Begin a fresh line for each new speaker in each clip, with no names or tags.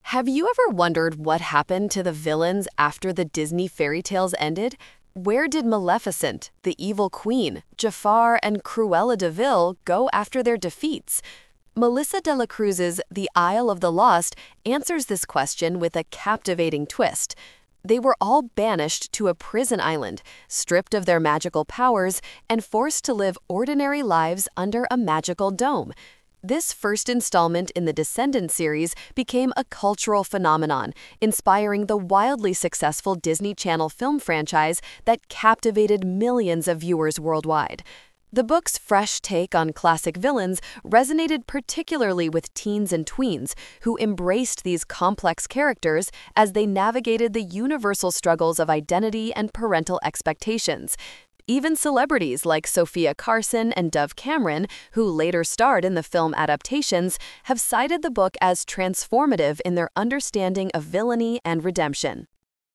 Have you ever wondered what happened to the villains after the Disney fairy tales ended? Where did Maleficent, the evil queen, Jafar, and Cruella de Vil go after their defeats? Melissa de la Cruz's The Isle of the Lost answers this question with a captivating twist. They were all banished to a prison island, stripped of their magical powers, and forced to live ordinary lives under a magical dome. This first installment in the Descendants series became a cultural phenomenon, inspiring the wildly successful Disney Channel film franchise that captivated millions of viewers worldwide. The book's fresh take on classic villains resonated particularly with teens and tweens who embraced these complex characters as they navigated the universal struggles of identity and parental expectations. Even celebrities like Sophia Carson and Dove Cameron, who later starred in the film adaptations, have cited the book as transformative in their understanding of villainy and redemption.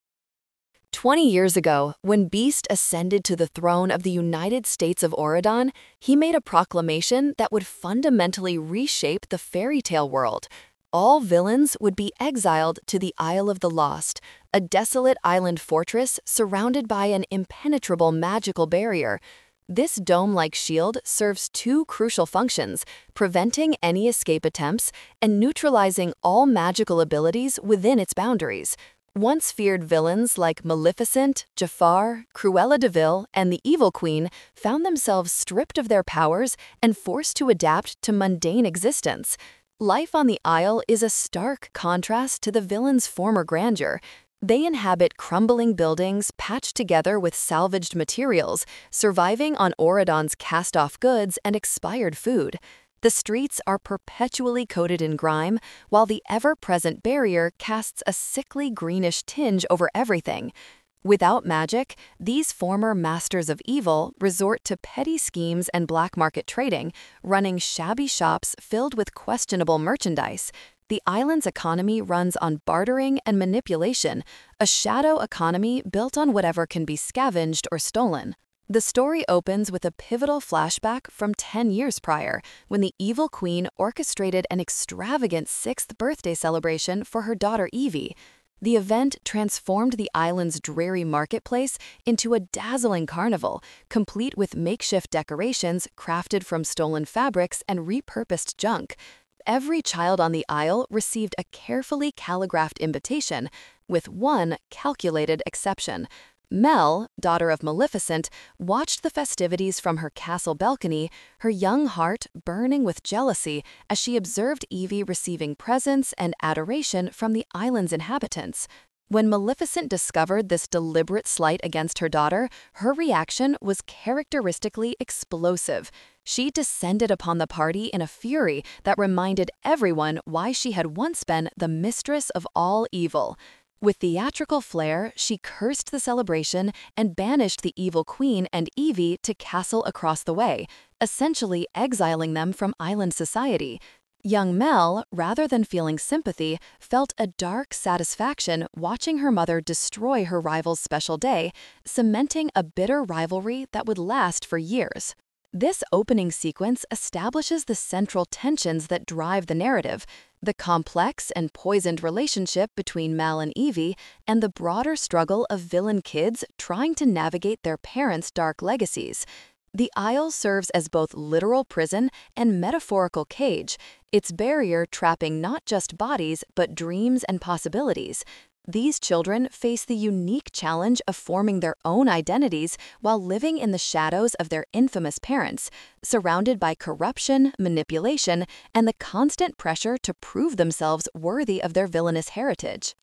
20 years ago, when Beast ascended to the throne of the United States of Auradon, he made a proclamation that would fundamentally reshape the fairy tale world. All villains would be exiled to the Isle of the Lost, a desolate island fortress surrounded by an impenetrable magical barrier. This dome-like shield serves two crucial functions: preventing any escape attempts and neutralizing all magical abilities within its boundaries. Once feared villains like Maleficent, Jafar, Cruella de Vil, and the Evil Queen found themselves stripped of their powers and forced to adapt to mundane existence. Life on the Isle is a stark contrast to the villains' former grandeur. They inhabit crumbling buildings patched together with salvaged materials, surviving on Auradon's cast-off goods and expired food. The streets are perpetually coated in grime, while the ever-present barrier casts a sickly greenish tinge over everything. Without magic, these former masters of evil resort to petty schemes and black market trading, running shabby shops filled with questionable merchandise. The island's economy runs on bartering and manipulation, a shadow economy built on whatever can be scavenged or stolen. The story opens with a pivotal flashback from 10 years prior, when the Evil Queen orchestrated an extravagant 6th birthday celebration for her daughter Evie. The event transformed the island's dreary marketplace into a dazzling carnival, complete with makeshift decorations crafted from stolen fabrics and repurposed junk. Every child on the Isle received a carefully calligraphed invitation, with one calculated exception. Mel, daughter of Maleficent, watched the festivities from her castle balcony, her young heart burning with jealousy as she observed Evie receiving presents and adoration from the island's inhabitants. When Maleficent discovered this deliberate slight against her daughter, her reaction was characteristically explosive. She descended upon the party in a fury that reminded everyone why she had once been the mistress of all evil. With theatrical flair, she cursed the celebration and banished the Evil Queen and Evie to Castle across the way, essentially exiling them from island society. Young Mel, rather than feeling sympathy, felt a dark satisfaction watching her mother destroy her rival's special day, cementing a bitter rivalry that would last for years. This opening sequence establishes the central tensions that drive the narrative: the complex and poisoned relationship between Mel and Evie, and the broader struggle of villain kids trying to navigate their parents' dark legacies. The Isle serves as both literal prison and metaphorical cage, its barrier trapping not just bodies but dreams and possibilities. These children face the unique challenge of forming their own identities while living in the shadows of their infamous parents, surrounded by corruption, manipulation, and the constant pressure to prove themselves worthy of their villainous heritage.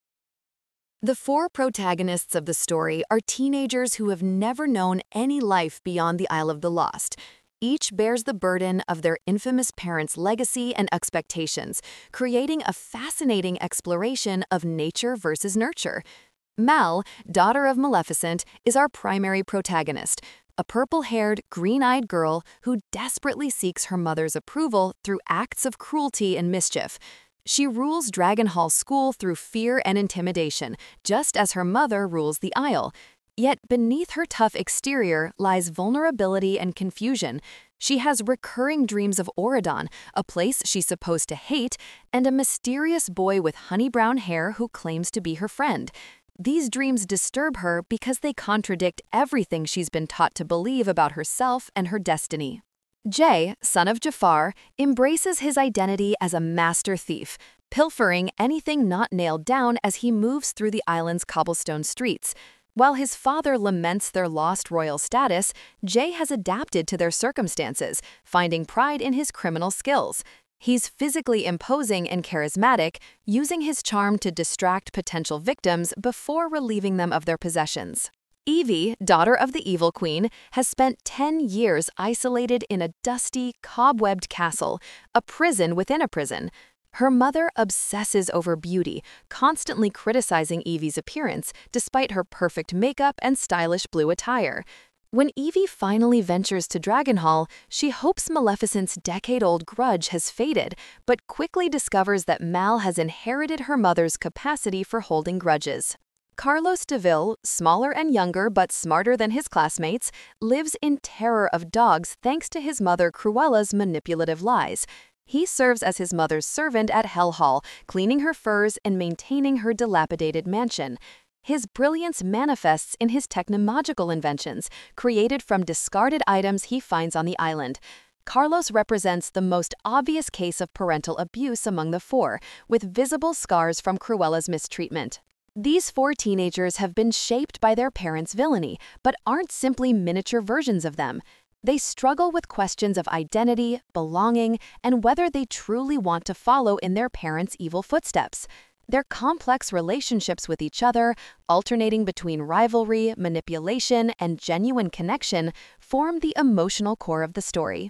The four protagonists of the story are teenagers who have never known any life beyond the Isle of the Lost. Each bears the burden of their infamous parents' legacy and expectations, creating a fascinating exploration of nature versus nurture. Mel, daughter of Maleficent, is our primary protagonist, a purple-haired, green-eyed girl who desperately seeks her mother's approval through acts of cruelty and mischief. She rules Dragonhall School through fear and intimidation, just as her mother rules the Isle. Yet beneath her tough exterior lies vulnerability and confusion. She has recurring dreams of Auradon, a place she's supposed to hate, and a mysterious boy with honey-brown hair who claims to be her friend. These dreams disturb her because they contradict everything she's been taught to believe about herself and her destiny. Jay, son of Jafar, embraces his identity as a master thief, pilfering anything not nailed down as he moves through the island's cobblestone streets. While his father laments their lost royal status, Jay has adapted to their circumstances, finding pride in his criminal skills. He's physically imposing and charismatic, using his charm to distract potential victims before relieving them of their possessions. Evie, daughter of the Evil Queen, has spent 10 years isolated in a dusty, cobwebbed castle, a prison within a prison. Her mother obsesses over beauty, constantly criticizing Evie's appearance despite her perfect makeup and stylish blue attire. When Evie finally ventures to Dragonhall, she hopes Maleficent's decade-old grudge has faded, but quickly discovers that Mal has inherited her mother's capacity for holding grudges. Carlos DeVille, smaller and younger but smarter than his classmates, lives in terror of dogs thanks to his mother Cruella's manipulative lies. He serves as his mother's servant at Hell Hall, cleaning her furs and maintaining her dilapidated mansion. His brilliance manifests in his technological inventions, created from discarded items he finds on the island. Carlos represents the most obvious case of parental abuse among the four, with visible scars from Cruella's mistreatment. These four teenagers have been shaped by their parents' villainy, but aren't simply miniature versions of them. They struggle with questions of identity, belonging, and whether they truly want to follow in their parents' evil footsteps. Their complex relationships with each other, alternating between rivalry, manipulation, and genuine connection, form the emotional core of the story.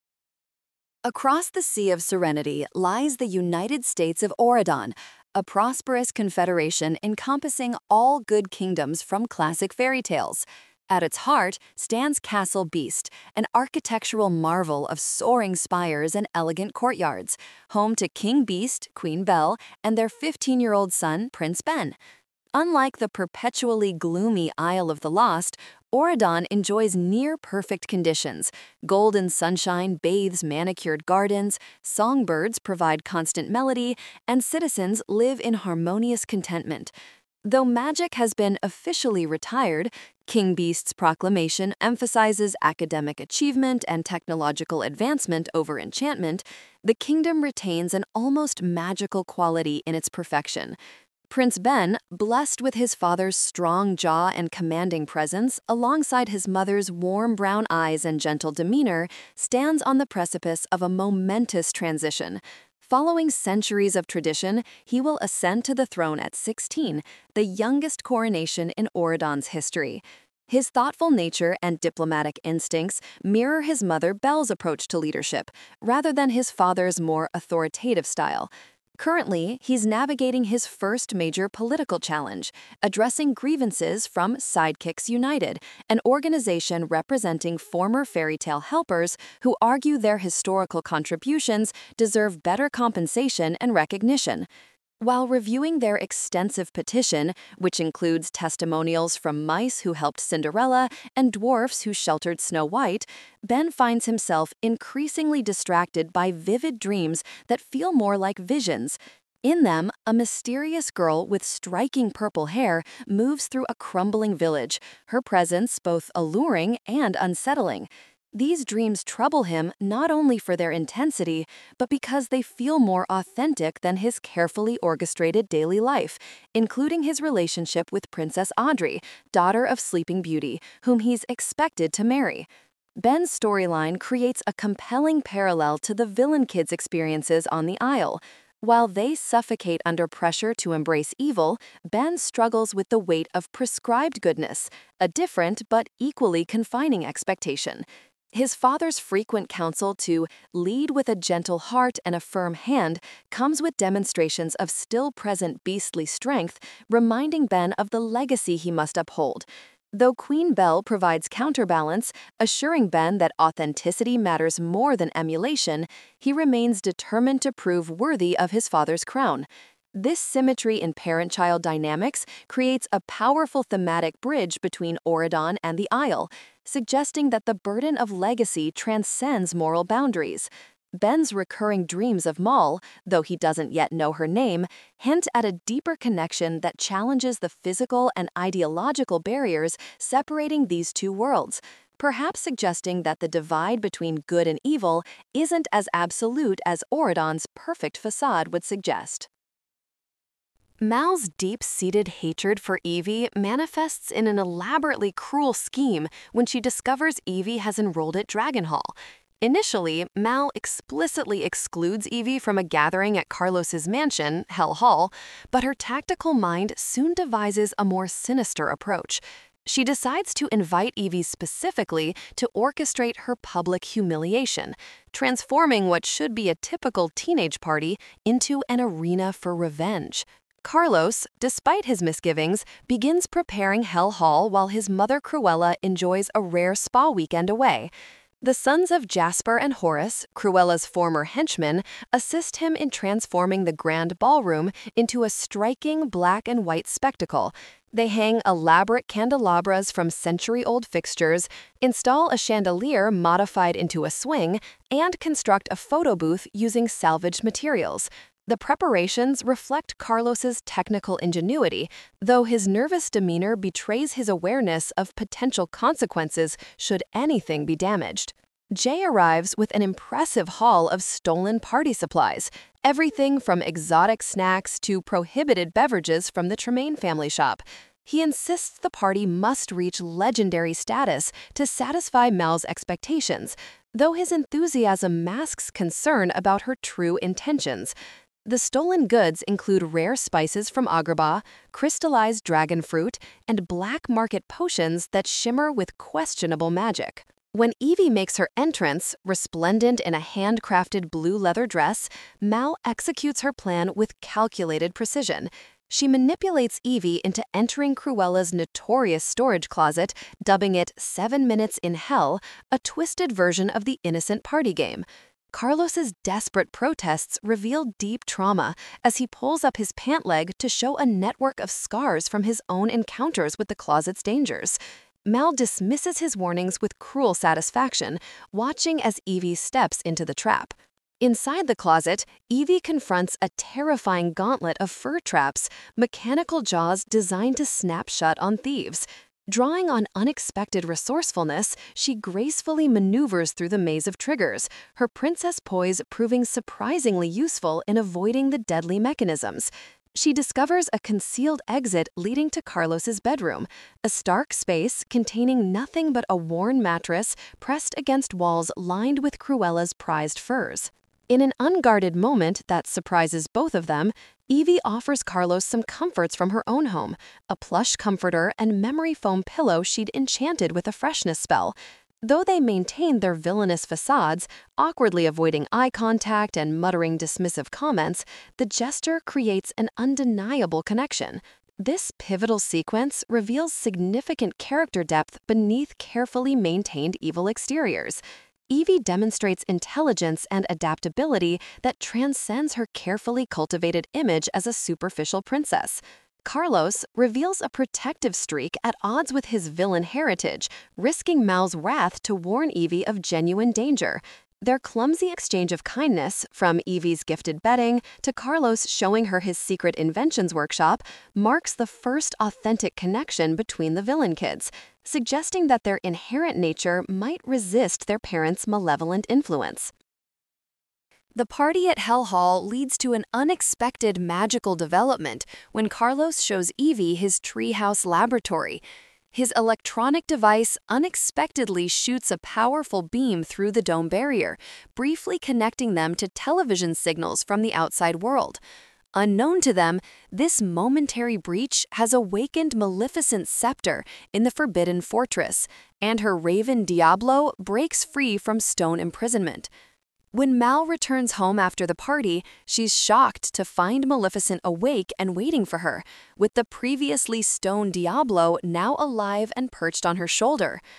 Across the Sea of Serenity lies the United States of Auradon, a prosperous confederation encompassing all good kingdoms from classic fairy tales. At its heart stands Castle Beast, an architectural marvel of soaring spires and elegant courtyards, home to King Beast, Queen Belle, and their 15-year-old son, Prince Ben. Unlike the perpetually gloomy Isle of the Lost, Auradon enjoys near-perfect conditions. Golden sunshine bathes manicured gardens, songbirds provide constant melody, and citizens live in harmonious contentment. Though magic has been officially retired, King Beast's proclamation emphasizes academic achievement and technological advancement over enchantment. The kingdom retains an almost magical quality in its perfection. Prince Ben, blessed with his father's strong jaw and commanding presence, alongside his mother's warm brown eyes and gentle demeanor, stands on the precipice of a momentous transition. Following centuries of tradition, he will ascend to the throne at 16, the youngest coronation in Auradon's history. His thoughtful nature and diplomatic instincts mirror his mother Belle's approach to leadership, rather than his father's more authoritative style. Currently, he's navigating his first major political challenge, addressing grievances from Sidekicks United, an organization representing former fairy tale helpers who argue their historical contributions deserve better compensation and recognition. While reviewing their extensive petition, which includes testimonials from mice who helped Cinderella and dwarfs who sheltered Snow White, Ben finds himself increasingly distracted by vivid dreams that feel more like visions. In them, a mysterious girl with striking purple hair moves through a crumbling village, her presence both alluring and unsettling. These dreams trouble him not only for their intensity, but because they feel more authentic than his carefully orchestrated daily life, including his relationship with Princess Audrey, daughter of Sleeping Beauty, whom he's expected to marry. Ben's storyline creates a compelling parallel to the villain kids' experiences on the Isle. While they suffocate under pressure to embrace evil, Ben struggles with the weight of prescribed goodness, a different but equally confining expectation. His father's frequent counsel to lead with a gentle heart and a firm hand comes with demonstrations of still-present beastly strength, reminding Ben of the legacy he must uphold. Though Queen Belle provides counterbalance, assuring Ben that authenticity matters more than emulation, he remains determined to prove worthy of his father's crown. This symmetry in parent-child dynamics creates a powerful thematic bridge between Auradon and the Isle, suggesting that the burden of legacy transcends moral boundaries. Ben's recurring dreams of Maul, though he doesn't yet know her name, hint at a deeper connection that challenges the physical and ideological barriers separating these two worlds, perhaps suggesting that the divide between good and evil isn't as absolute as Auradon's perfect facade would suggest. Mal's deep-seated hatred for Evie manifests in an elaborately cruel scheme when she discovers Evie has enrolled at Dragonhall. Initially, Mal explicitly excludes Evie from a gathering at Carlos's mansion, Hell Hall, but her tactical mind soon devises a more sinister approach. She decides to invite Evie specifically to orchestrate her public humiliation, transforming what should be a typical teenage party into an arena for revenge. Carlos, despite his misgivings, begins preparing Hell Hall while his mother Cruella enjoys a rare spa weekend away. The sons of Jasper and Horace, Cruella's former henchmen, assist him in transforming the grand ballroom into a striking black and white spectacle. They hang elaborate candelabras from century-old fixtures, install a chandelier modified into a swing, and construct a photo booth using salvaged materials. The preparations reflect Carlos's technical ingenuity, though his nervous demeanor betrays his awareness of potential consequences should anything be damaged. Jay arrives with an impressive haul of stolen party supplies, everything from exotic snacks to prohibited beverages from the Tremaine family shop. He insists the party must reach legendary status to satisfy Mal's expectations, though his enthusiasm masks concern about her true intentions. The stolen goods include rare spices from Agrabah, crystallized dragon fruit, and black market potions that shimmer with questionable magic. When Evie makes her entrance, resplendent in a handcrafted blue leather dress, Mal executes her plan with calculated precision. She manipulates Evie into entering Cruella's notorious storage closet, dubbing it 7 Minutes in Hell, a twisted version of the innocent party game. Carlos's desperate protests reveal deep trauma as he pulls up his pant leg to show a network of scars from his own encounters with the closet's dangers. Mal dismisses his warnings with cruel satisfaction, watching as Evie steps into the trap. Inside the closet, Evie confronts a terrifying gauntlet of fur traps, mechanical jaws designed to snap shut on thieves. Drawing on unexpected resourcefulness, she gracefully maneuvers through the maze of triggers, her princess poise proving surprisingly useful in avoiding the deadly mechanisms. She discovers a concealed exit leading to Carlos's bedroom, a stark space containing nothing but a worn mattress pressed against walls lined with Cruella's prized furs. In an unguarded moment that surprises both of them, Evie offers Carlos some comforts from her own home, a plush comforter and memory foam pillow she'd enchanted with a freshness spell. Though they maintain their villainous facades, awkwardly avoiding eye contact and muttering dismissive comments, the gesture creates an undeniable connection. This pivotal sequence reveals significant character depth beneath carefully maintained evil exteriors. Evie demonstrates intelligence and adaptability that transcends her carefully cultivated image as a superficial princess. Carlos reveals a protective streak at odds with his villain heritage, risking Mal's wrath to warn Evie of genuine danger. Their clumsy exchange of kindness, from Evie's gifted bedding to Carlos showing her his secret inventions workshop, marks the first authentic connection between the villain kids, suggesting that their inherent nature might resist their parents' malevolent influence. The party at Hell Hall leads to an unexpected magical development when Carlos shows Evie his treehouse laboratory. His electronic device unexpectedly shoots a powerful beam through the dome barrier, briefly connecting them to television signals from the outside world. Unknown to them, this momentary breach has awakened Maleficent's scepter in the Forbidden Fortress, and her raven Diablo breaks free from stone imprisonment. When Mal returns home after the party, she's shocked to find Maleficent awake and waiting for her, with the previously stone Diablo now alive and perched on her shoulder.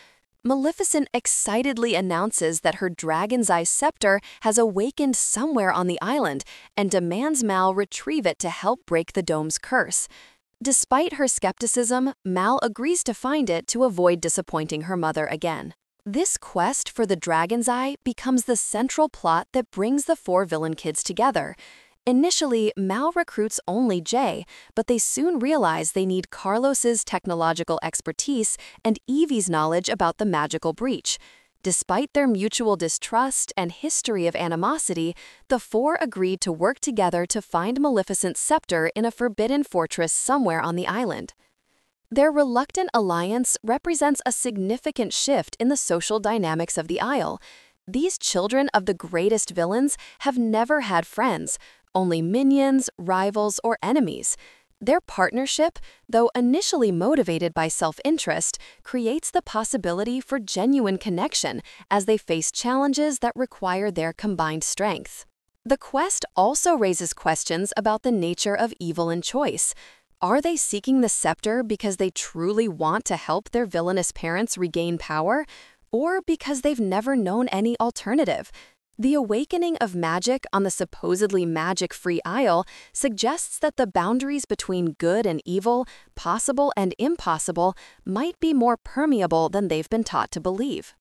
Maleficent excitedly announces that her dragon's eye scepter has awakened somewhere on the island and demands Mal retrieve it to help break the dome's curse. Despite her skepticism, Mal agrees to find it to avoid disappointing her mother again. This quest for the Dragon's Eye becomes the central plot that brings the four villain kids together. Initially, Mal recruits only Jay, but they soon realize they need Carlos's technological expertise and Evie's knowledge about the magical breach. Despite their mutual distrust and history of animosity, the four agreed to work together to find Maleficent's scepter in a forbidden fortress somewhere on the island. Their reluctant alliance represents a significant shift in the social dynamics of the Isle. These children of the greatest villains have never had friends, only minions, rivals, or enemies. Their partnership, though initially motivated by self-interest, creates the possibility for genuine connection as they face challenges that require their combined strength. The quest also raises questions about the nature of evil and choice. Are they seeking the scepter because they truly want to help their villainous parents regain power, or because they've never known any alternative? The awakening of magic on the supposedly magic-free Isle suggests that the boundaries between good and evil, possible and impossible, might be more permeable than they've been taught to believe.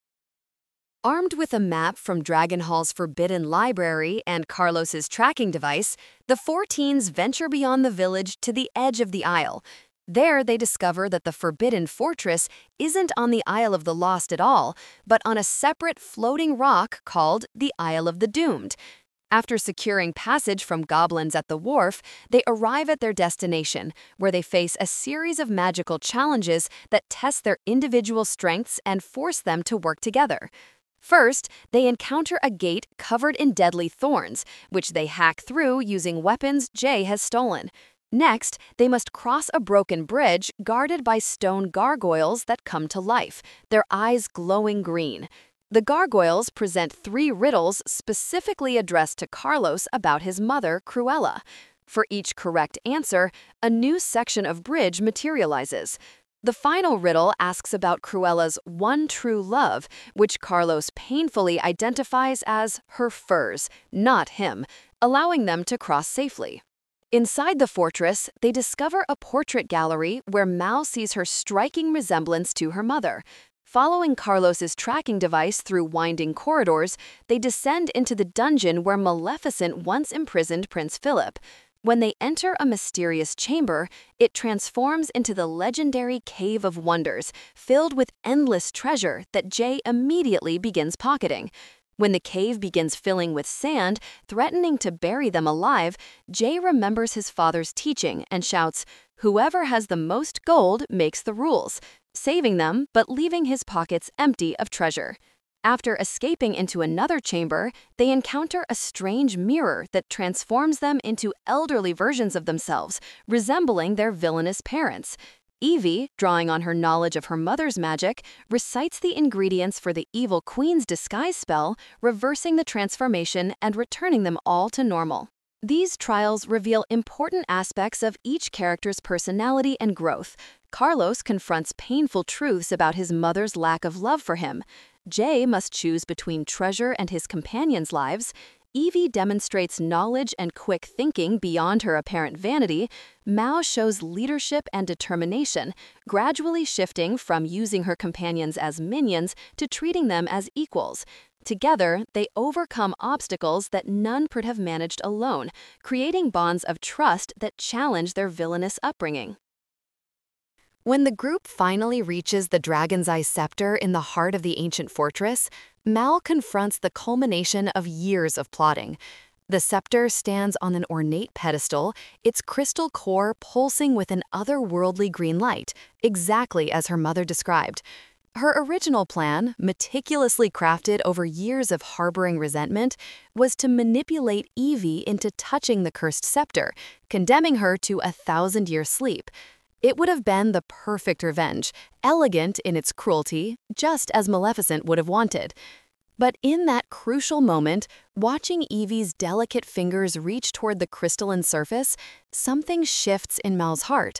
Armed with a map from Dragonhal's Forbidden Library and Carlos's tracking device, the four teens venture beyond the village to the edge of the Isle. There, they discover that the Forbidden Fortress isn't on the Isle of the Lost at all, but on a separate floating rock called the Isle of the Doomed. After securing passage from goblins at the wharf, they arrive at their destination, where they face a series of magical challenges that test their individual strengths and force them to work together. First, they encounter a gate covered in deadly thorns, which they hack through using weapons Jay has stolen. Next, they must cross a broken bridge guarded by stone gargoyles that come to life, their eyes glowing green. The gargoyles present 3 riddles specifically addressed to Carlos about his mother, Cruella. For each correct answer, a new section of bridge materializes. The final riddle asks about Cruella's one true love, which Carlos painfully identifies as her furs, not him, allowing them to cross safely. Inside the fortress, they discover a portrait gallery where Mal sees her striking resemblance to her mother. Following Carlos's tracking device through winding corridors, they descend into the dungeon where Maleficent once imprisoned Prince Philip. When they enter a mysterious chamber, it transforms into the legendary Cave of Wonders, filled with endless treasure that Jay immediately begins pocketing. When the cave begins filling with sand, threatening to bury them alive, Jay remembers his father's teaching and shouts, "Whoever has the most gold makes the rules," saving them but leaving his pockets empty of treasure. After escaping into another chamber, they encounter a strange mirror that transforms them into elderly versions of themselves, resembling their villainous parents. Evie, drawing on her knowledge of her mother's magic, recites the ingredients for the evil queen's disguise spell, reversing the transformation and returning them all to normal. These trials reveal important aspects of each character's personality and growth. Carlos confronts painful truths about his mother's lack of love for him. Jay must choose between treasure and his companions' lives. Evie demonstrates knowledge and quick thinking beyond her apparent vanity. Mal shows leadership and determination, gradually shifting from using her companions as minions to treating them as equals. Together, they overcome obstacles that none could have managed alone, creating bonds of trust that challenge their villainous upbringing. When the group finally reaches the Dragon's Eye scepter in the heart of the ancient fortress, Mal confronts the culmination of years of plotting. The scepter stands on an ornate pedestal, its crystal core pulsing with an otherworldly green light, exactly as her mother described. Her original plan, meticulously crafted over years of harboring resentment, was to manipulate Evie into touching the cursed scepter, condemning her to a 1,000-year sleep. It would have been the perfect revenge, elegant in its cruelty, just as Maleficent would have wanted. But in that crucial moment, watching Evie's delicate fingers reach toward the crystalline surface, something shifts in Mal's heart.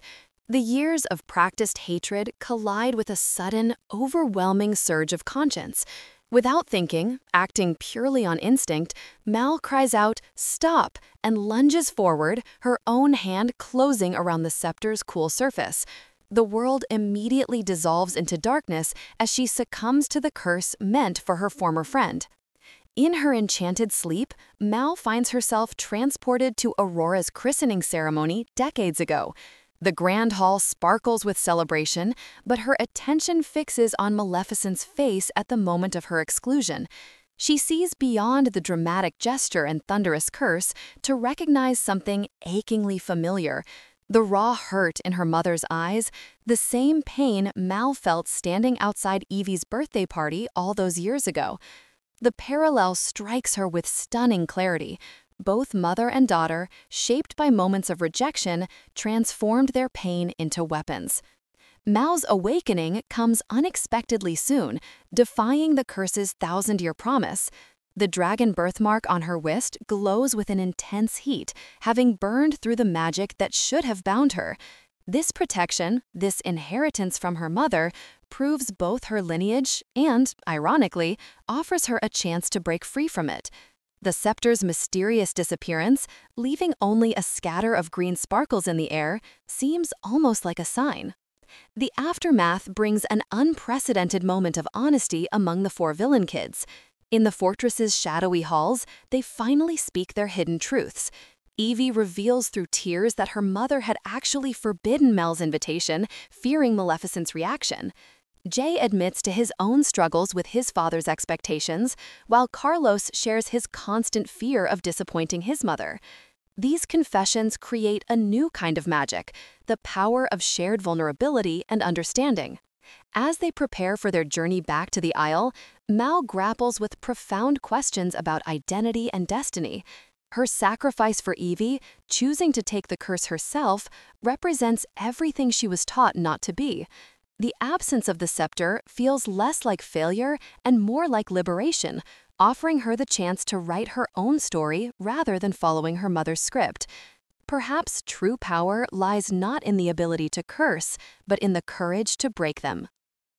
The years of practiced hatred collide with a sudden, overwhelming surge of conscience. Without thinking, acting purely on instinct, Mal cries out, "Stop!" and lunges forward, her own hand closing around the scepter's cool surface. The world immediately dissolves into darkness as she succumbs to the curse meant for her former friend. In her enchanted sleep, Mal finds herself transported to Aurora's christening ceremony decades ago. The grand hall sparkles with celebration, but her attention fixes on Maleficent's face at the moment of her exclusion. She sees beyond the dramatic gesture and thunderous curse to recognize something achingly familiar. The raw hurt in her mother's eyes, the same pain Mal felt standing outside Evie's birthday party all those years ago. The parallel strikes her with stunning clarity. Both mother and daughter, shaped by moments of rejection, transformed their pain into weapons. Mal's awakening comes unexpectedly soon, defying the curse's thousand-year promise. The dragon birthmark on her wrist glows with an intense heat, having burned through the magic that should have bound her. This protection, this inheritance from her mother, proves both her lineage and, ironically, offers her a chance to break free from it. The scepter's mysterious disappearance, leaving only a scatter of green sparkles in the air, seems almost like a sign. The aftermath brings an unprecedented moment of honesty among the four villain kids. In the fortress's shadowy halls, they finally speak their hidden truths. Evie reveals through tears that her mother had actually forbidden Mel's invitation, fearing Maleficent's reaction. Jay admits to his own struggles with his father's expectations, while Carlos shares his constant fear of disappointing his mother. These confessions create a new kind of magic, the power of shared vulnerability and understanding. As they prepare for their journey back to the Isle, Mal grapples with profound questions about identity and destiny. Her sacrifice for Evie, choosing to take the curse herself, represents everything she was taught not to be. The absence of the scepter feels less like failure and more like liberation, offering her the chance to write her own story rather than following her mother's script. Perhaps true power lies not in the ability to curse, but in the courage to break them.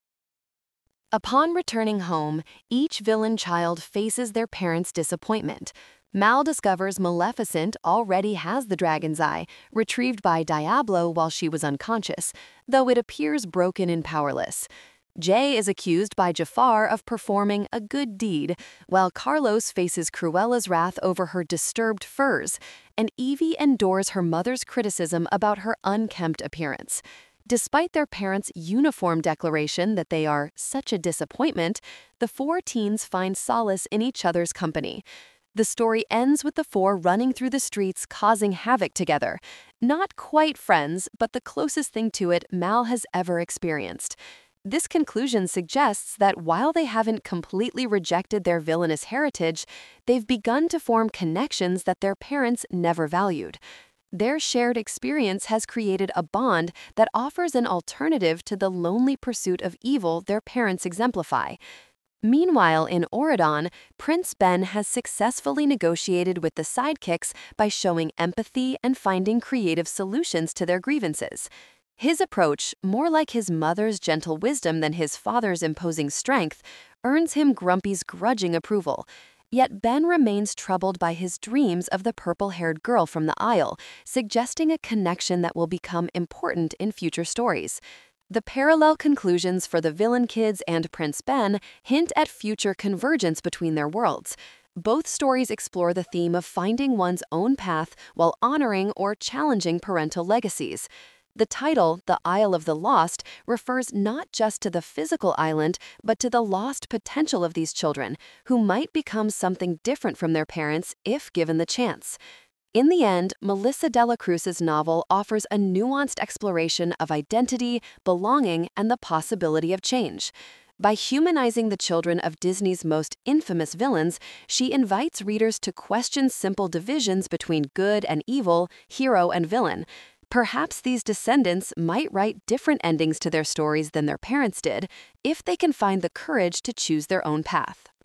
Upon returning home, each villain child faces their parents' disappointment. Mal discovers Maleficent already has the dragon's eye, retrieved by Diablo while she was unconscious, though it appears broken and powerless. Jay is accused by Jafar of performing a good deed, while Carlos faces Cruella's wrath over her disturbed furs, and Evie endures her mother's criticism about her unkempt appearance. Despite their parents' uniform declaration that they are such a disappointment, the four teens find solace in each other's company. The story ends with the four running through the streets causing havoc together. Not quite friends, but the closest thing to it Mal has ever experienced. This conclusion suggests that while they haven't completely rejected their villainous heritage, they've begun to form connections that their parents never valued. Their shared experience has created a bond that offers an alternative to the lonely pursuit of evil their parents exemplify. Meanwhile, in Auradon, Prince Ben has successfully negotiated with the sidekicks by showing empathy and finding creative solutions to their grievances. His approach, more like his mother's gentle wisdom than his father's imposing strength, earns him Grumpy's grudging approval. Yet Ben remains troubled by his dreams of the purple-haired girl from the Isle, suggesting a connection that will become important in future stories. The parallel conclusions for the villain kids and Prince Ben hint at future convergence between their worlds. Both stories explore the theme of finding one's own path while honoring or challenging parental legacies. The title, The Isle of the Lost, refers not just to the physical island, but to the lost potential of these children, who might become something different from their parents if given the chance. In the end, Melissa de la Cruz's novel offers a nuanced exploration of identity, belonging, and the possibility of change. By humanizing the children of Disney's most infamous villains, she invites readers to question simple divisions between good and evil, hero and villain. Perhaps these descendants might write different endings to their stories than their parents did, if they can find the courage to choose their own path.